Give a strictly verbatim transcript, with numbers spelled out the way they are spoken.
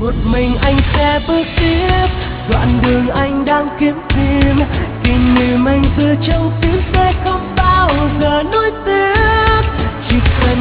một mình anh sẽ bước tiếp đoạn đường anh đang kiếm tìm. Kỷ niệm anh giữ trong tim sẽ không bao giờ nuối tiếc, chỉ cần